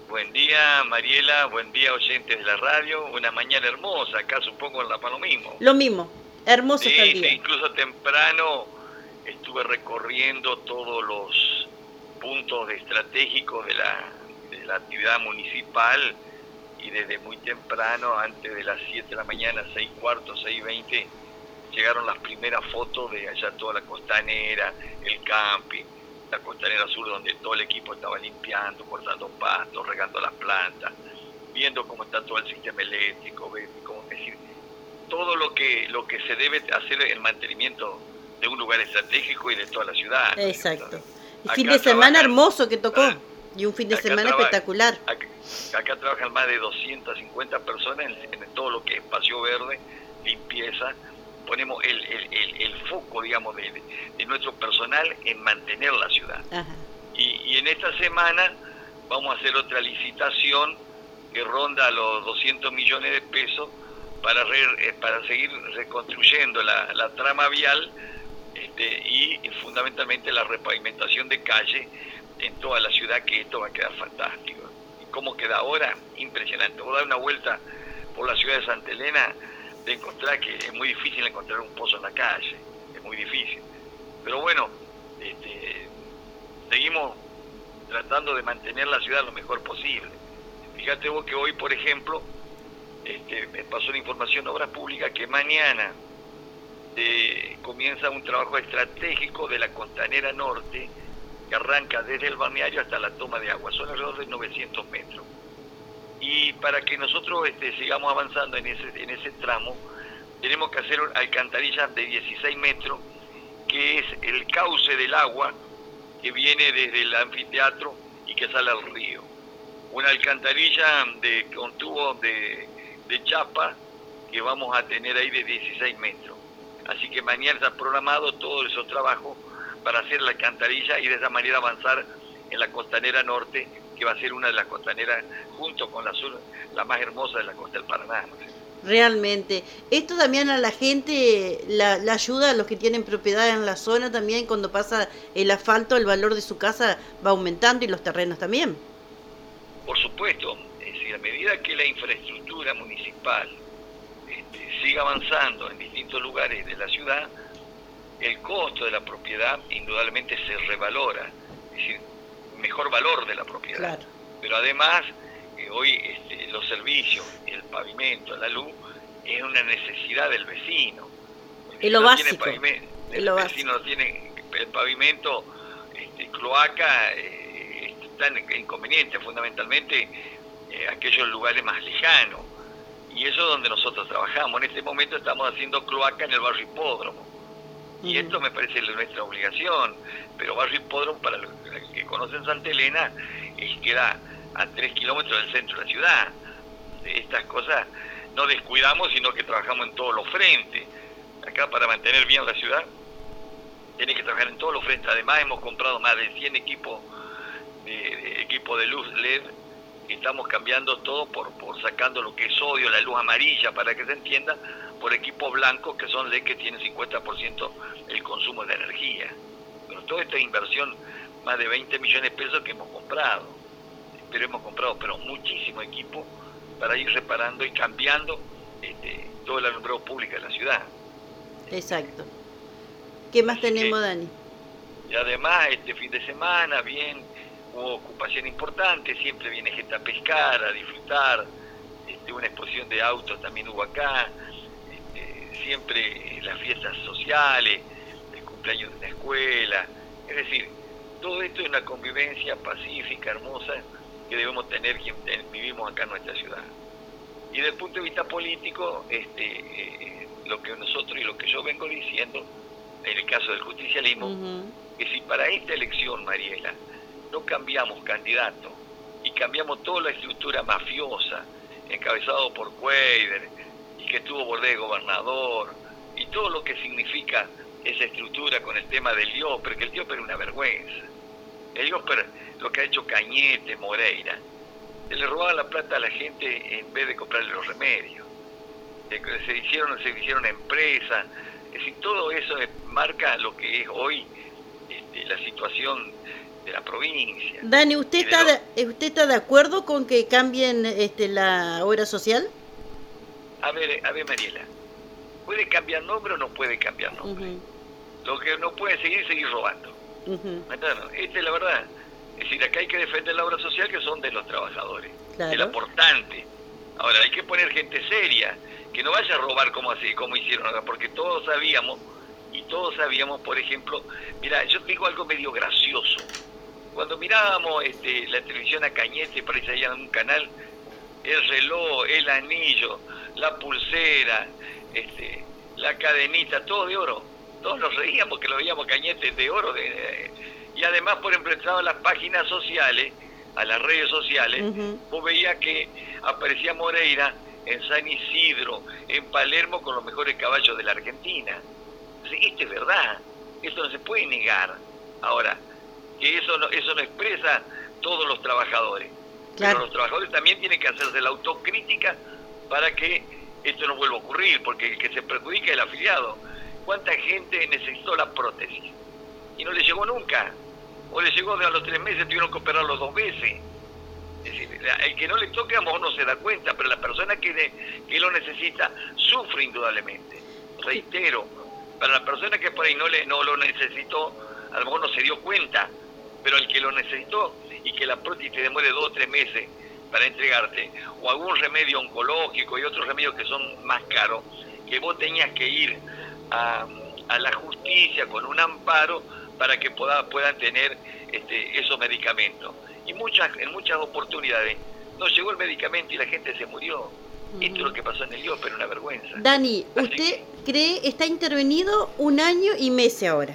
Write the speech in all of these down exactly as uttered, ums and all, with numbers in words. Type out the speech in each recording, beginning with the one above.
Buen día, Mariela, buen día, oyentes de la radio. Una mañana hermosa, acá supongo en La Paz lo mismo. Lo mismo, hermoso está el Sí, sí, día. incluso temprano estuve recorriendo todos los puntos estratégicos de la, de la actividad municipal y desde muy temprano, antes de las siete de la mañana, seis cuarto, seis veinte, llegaron las primeras fotos de allá toda la costanera, el camping, la costanera sur donde todo el equipo estaba limpiando, cortando pastos, regando las plantas, viendo cómo está todo el sistema eléctrico, cómo, es decir, todo lo que lo que se debe hacer el mantenimiento de un lugar estratégico y de toda la ciudad. Exacto. El Acá fin de semana trabajan, hermoso que tocó, y un fin de semana traba, espectacular. Acá, acá trabajan más de doscientas cincuenta personas en, en todo lo que es espacio verde, limpieza. Ponemos el, el, el, el foco, digamos, de, de nuestro personal en mantener la ciudad. Ajá. Y, y en esta semana vamos a hacer otra licitación que ronda los doscientos millones de pesos para re, para seguir reconstruyendo la, la trama vial este, y, y fundamentalmente la repavimentación de calle en toda la ciudad, que esto va a quedar fantástico. ¿Y cómo queda ahora? Impresionante. Voy a dar una vuelta por la ciudad de Santa Elena, de encontrar que es muy difícil encontrar un pozo en la calle, es muy difícil. Pero bueno, este, seguimos tratando de mantener la ciudad lo mejor posible. Fíjate vos que hoy, por ejemplo, este, me pasó la información de Obras Públicas que mañana eh, comienza un trabajo estratégico de la Costanera Norte que arranca desde el balneario hasta la toma de agua, son alrededor de novecientos metros. Y para que nosotros este, sigamos avanzando en ese, en ese tramo, tenemos que hacer alcantarillas de dieciséis metros, que es el cauce del agua que viene desde el anfiteatro y que sale al río. Una alcantarilla de, con tubo de, de chapa que vamos a tener ahí de dieciséis metros. Así que mañana está programado todos esos trabajos para hacer la alcantarilla y de esa manera avanzar en la Costanera Norte, que va a ser una de las costaneras, junto con la sur, la más hermosa de la costa del Paraná. Realmente. Esto también a la gente, la, la ayuda a los que tienen propiedad en la zona también, cuando pasa el asfalto, el valor de su casa va aumentando y los terrenos también. Por supuesto, es decir, a medida que la infraestructura municipal este, siga avanzando en distintos lugares de la ciudad, el costo de la propiedad indudablemente se revalora, es decir, mejor valor de la propiedad. Claro. Pero además, eh, hoy este, los servicios, el pavimento, la luz, es una necesidad del vecino. Es lo no básico. Tiene el lo vecino básico. no tiene el pavimento, este, cloaca, eh, es tan inconveniente, fundamentalmente eh, aquellos lugares más lejanos. Y eso es donde nosotros trabajamos. En este momento estamos haciendo cloaca en el barrio Hipódromo. Y uh-huh. Esto me parece nuestra obligación, pero barrio Hipódromo, para los que conocen Santa Elena, es, queda a tres kilómetros del centro de la ciudad. Estas cosas no descuidamos, sino que trabajamos en todos los frentes. Acá, para mantener bien la ciudad, tiene que trabajar en todos los frentes. Además, hemos comprado más de cien equipos de, de, equipo de luz L E D. Estamos cambiando todo por, por sacando lo que es sodio, la luz amarilla, para que se entienda, por equipos blancos que son L E D, que tienen cincuenta por ciento el consumo de energía. Pero toda esta inversión, más de veinte millones de pesos que hemos comprado, pero hemos comprado pero muchísimo equipo para ir reparando y cambiando este, todo el alumbrado público de la ciudad. Exacto. ¿Qué más Así tenemos, que, Dani? Y además, este fin de semana, bien, hubo ocupación importante, siempre viene gente a pescar, a disfrutar, este, una exposición de autos también hubo acá, este, siempre las fiestas sociales, el cumpleaños de una escuela, es decir, todo esto es una convivencia pacífica, hermosa, que debemos tener quien vivimos acá en nuestra ciudad. Y desde el punto de vista político, este, eh, lo que nosotros y lo que yo vengo diciendo, en el caso del justicialismo, uh-huh. que si para esta elección, Mariela, no cambiamos candidato y cambiamos toda la estructura mafiosa, encabezado por Cuader, y que tuvo Bordet de gobernador, y todo lo que significa esa estructura con el tema del IOPER, que el IOPER es una vergüenza. El IOPER, lo que ha hecho Cañete, Moreira, se le robaba la plata a la gente en vez de comprarle los remedios. Se hicieron, se hicieron empresas, es decir, todo eso marca lo que es hoy este, la situación de la provincia. Dani, ¿usted Y de está los- de, usted está de acuerdo con que cambien este, la obra social? A ver, a ver, Mariela, ¿puede cambiar nombre o no puede cambiar nombre? Ujú, Lo que no puede seguir, seguir robando. ujú, ¿Me entiendes? Esta es la verdad. Es decir, acá hay que defender la obra social que son de los trabajadores, Claro. del aportante. Ahora, hay que poner gente seria, que no vaya a robar como así, como hicieron acá, porque todos sabíamos, y todos sabíamos, por ejemplo, mira, yo te digo algo medio gracioso. Cuando mirábamos este, la televisión a Cañete, parece allá en un canal, el reloj, el anillo, la pulsera, este, la cadenita, todo de oro. Todos nos reíamos que lo veíamos Cañete de oro. De, de- y además, por ejemplo, entraba a las páginas sociales, a las redes sociales, ujú. vos veías que aparecía Moreira en San Isidro, en Palermo, con los mejores caballos de la Argentina. Entonces, esto es verdad, esto no se puede negar. Ahora, que eso no, eso no expresa todos los trabajadores. Claro. Pero los trabajadores también tienen que hacerse la autocrítica para que esto no vuelva a ocurrir, porque el que se perjudica es el afiliado. ¿Cuánta gente necesitó la prótesis? Y no le llegó nunca. O le llegó de a los tres meses, tuvieron que operarlo dos veces. Es decir, el que no le toque a lo mejor no se da cuenta, pero la persona que, de, que lo necesita sufre indudablemente. Reitero, para la persona que por ahí no, le, no lo necesitó, a lo mejor no se dio cuenta, pero el que lo necesitó y que la prótesis te demore dos o tres meses para entregarte, o algún remedio oncológico y otros remedios que son más caros, que vos tenías que ir a, a la justicia con un amparo para que pueda, puedan tener este, esos medicamentos. Y muchas en muchas oportunidades no llegó el medicamento y la gente se murió. Uh-huh. Esto es lo que pasó en el I O P, era una vergüenza. Dani, Así usted que, cree, está intervenido un año y meses ahora.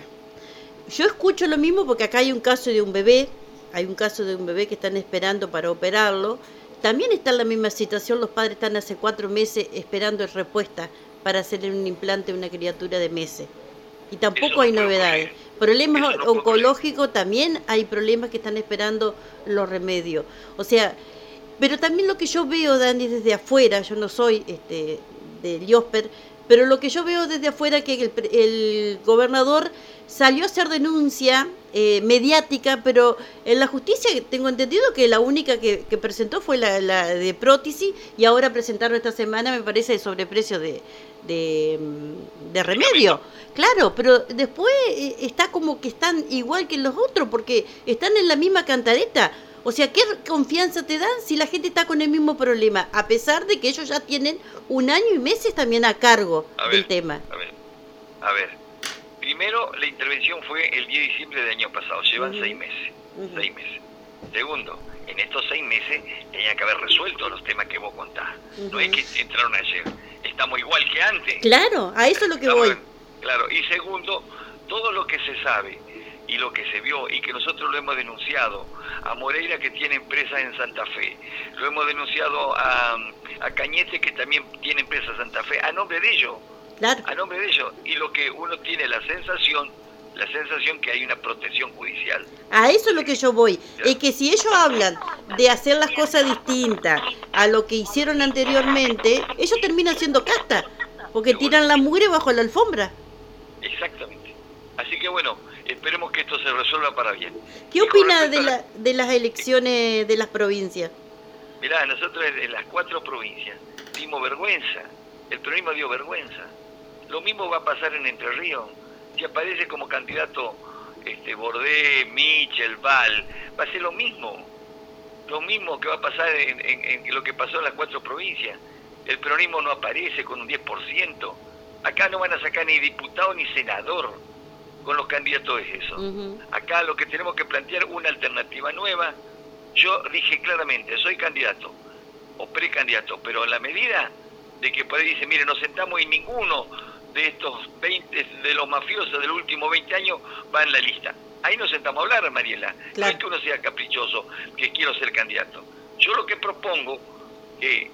Yo escucho lo mismo porque acá hay un caso de un bebé, hay un caso de un bebé que están esperando para operarlo. También está en la misma situación, los padres están hace cuatro meses esperando respuesta para hacerle un implante a una criatura de meses. Y tampoco no hay novedades. Ocurrir. Problemas no oncológicos también hay problemas que están esperando los remedios. O sea, pero también lo que yo veo, Dani, desde afuera, yo no soy este del I O S P E R, pero lo que yo veo desde afuera es que el, el gobernador salió a hacer denuncia eh, mediática, pero en la justicia tengo entendido que la única que, que presentó fue la, la de prótesis, y ahora presentaron esta semana, me parece, el sobreprecio de, de, de remedio. Claro, pero después eh, está como que están igual que los otros, porque están en la misma cantareta. O sea, ¿qué confianza te dan si la gente está con el mismo problema? A pesar de que ellos ya tienen un año y meses también a cargo a del ver, tema. A ver, a ver. Primero, la intervención fue el diez de diciembre del año pasado. Llevan uh-huh. seis meses. Uh-huh. Seis meses. Segundo, en estos seis meses tenían que haber resuelto los temas que vos contás. Uh-huh. No es que entraron ayer. Estamos igual que antes. Claro, a eso es lo que Estamos, voy. Claro. Y segundo, todo lo que se sabe y lo que se vio y que nosotros lo hemos denunciado a Moreira, que tiene empresa en Santa Fe, lo hemos denunciado a, a Cañete, que también tiene empresa en Santa Fe, a nombre de ellos, claro. a nombre de ellos, y lo que uno tiene la sensación, la sensación que hay una protección judicial. A eso es lo que yo voy, claro. Es que si ellos hablan de hacer las cosas distintas a lo que hicieron anteriormente, ellos terminan siendo casta, porque tiran la mugre bajo la alfombra. Exactamente. Así que bueno, esperemos que esto se resuelva para bien. ¿Qué opina de, la, de las elecciones de las provincias? Mirá, nosotros en las cuatro provincias dimos vergüenza, el peronismo dio vergüenza. Lo mismo va a pasar en Entre Ríos. Si aparece como candidato este, Bordé, Michel, Val, va a ser lo mismo. Lo mismo que va a pasar en, en, en lo que pasó en las cuatro provincias. El peronismo no aparece con un diez por ciento. Acá no van a sacar ni diputado ni senador con los candidatos es eso. Uh-huh. Acá lo que tenemos que plantear una alternativa nueva. Yo dije claramente, soy candidato o precandidato, pero en la medida de que por ahí dice, mire, nos sentamos y ninguno de estos veinte, de los mafiosos de los últimos veinte años va en la lista. Ahí nos sentamos a hablar, Mariela. Claro. No es que uno sea caprichoso, que quiero ser candidato. Yo lo que propongo que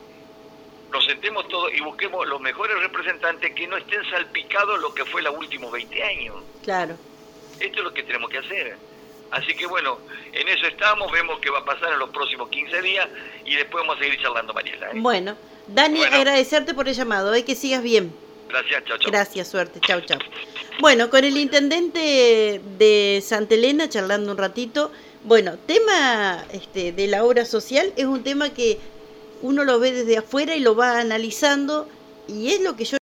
nos sentemos todos y busquemos los mejores representantes que no estén salpicados lo que fue los últimos veinte años. Claro. Esto es lo que tenemos que hacer. Así que bueno, en eso estamos, vemos qué va a pasar en los próximos quince días y después vamos a seguir charlando, Mariela. ¿eh? Bueno, Dani, bueno, agradecerte por el llamado, ¿eh? Que sigas bien. Gracias, chao, chao. Gracias, suerte, chao, chao. Bueno, con el intendente de Santa Elena, charlando un ratito, Bueno, tema este, de la obra social es un tema que uno lo ve desde afuera y lo va analizando y es lo que yo